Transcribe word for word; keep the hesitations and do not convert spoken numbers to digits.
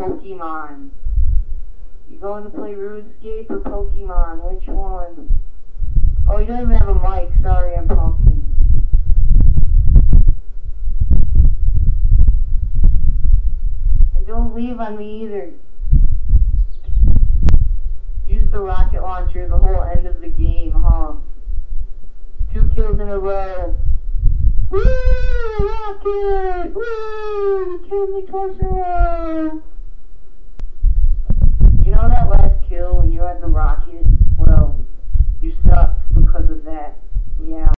Pokemon? You going to play RuneScape or Pokemon? Which one? Oh, you don't even have a mic. Sorry, I'm talking. And don't leave on me either. Use the rocket launcher the whole end of the game, huh? Two kills in a row. Woo! Rocket! Woo! You killed me twice in a row! You know that last kill when you had the rocket? Well, you suck because of that. Yeah.